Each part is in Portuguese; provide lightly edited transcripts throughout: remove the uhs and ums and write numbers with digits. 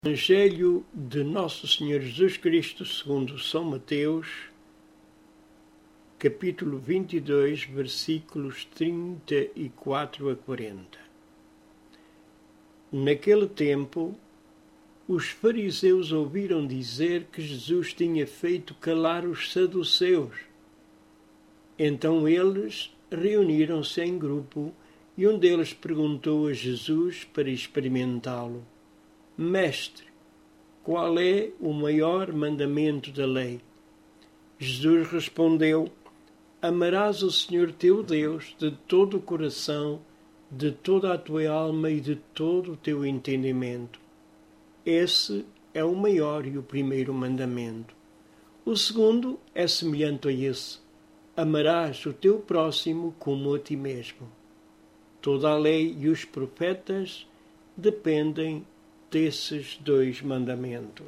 Evangelho de Nosso Senhor Jesus Cristo segundo São Mateus, capítulo 22, versículos 34 a 40. Naquele tempo, os fariseus ouviram dizer que Jesus tinha feito calar os saduceus. Então eles reuniram-se em grupo e um deles perguntou a Jesus para experimentá-lo: Mestre, qual é o maior mandamento da lei? Jesus respondeu: Amarás o Senhor teu Deus de todo o coração, de toda a tua alma e de todo o teu entendimento. Esse é o maior e o primeiro mandamento. O segundo é semelhante a esse: amarás o teu próximo como a ti mesmo. Toda a lei e os profetas dependem desses dois mandamentos.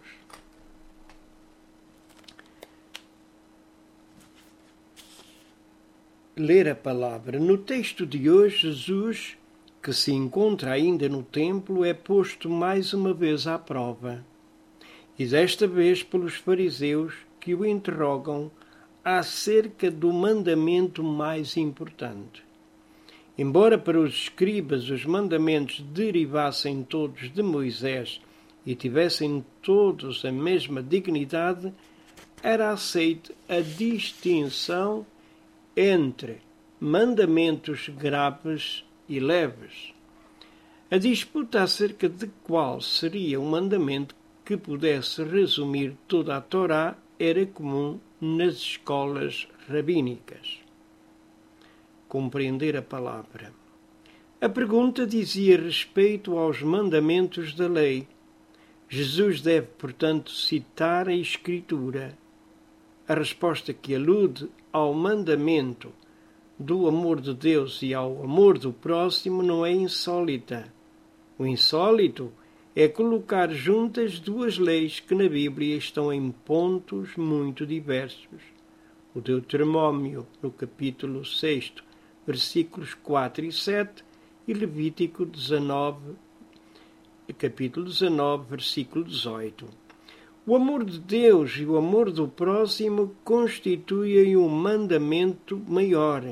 Ler a palavra. No texto de hoje, Jesus, que se encontra ainda no templo, é posto mais uma vez à prova, e desta vez pelos fariseus, que o interrogam acerca do mandamento mais importante. Embora para os escribas os mandamentos derivassem todos de Moisés e tivessem todos a mesma dignidade, era aceita a distinção entre mandamentos graves e leves. A disputa acerca de qual seria o mandamento que pudesse resumir toda a Torá era comum nas escolas rabínicas. Compreender a palavra. A pergunta dizia respeito aos mandamentos da lei. Jesus deve, portanto, citar a Escritura. A resposta que alude ao mandamento do amor de Deus e ao amor do próximo não é insólita. O insólito é colocar juntas duas leis que na Bíblia estão em pontos muito diversos. O Deuteronômio, no capítulo 6, versículos 4 e 7, e Levítico 19, capítulo 19, versículo 18. O amor de Deus e o amor do próximo constituem um mandamento maior,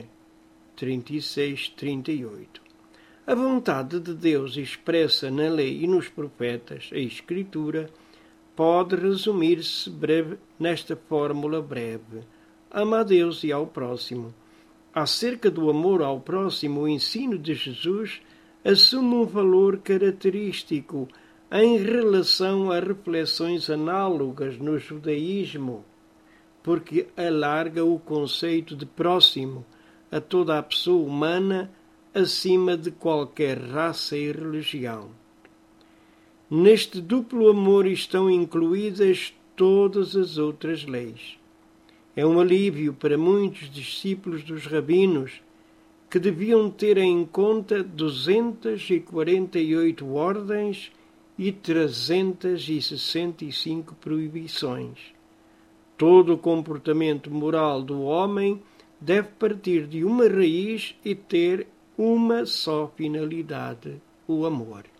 36, 38. A vontade de Deus expressa na lei e nos profetas, a Escritura, pode resumir-se nesta fórmula breve: ama a Deus e ao próximo. Acerca do amor ao próximo, o ensino de Jesus assume um valor característico em relação a reflexões análogas no judaísmo, porque alarga o conceito de próximo a toda a pessoa humana acima de qualquer raça e religião. Neste duplo amor estão incluídas todas as outras leis. É um alívio para muitos discípulos dos rabinos que deviam ter em conta 248 ordens e 365 proibições. Todo o comportamento moral do homem deve partir de uma raiz e ter uma só finalidade: o amor.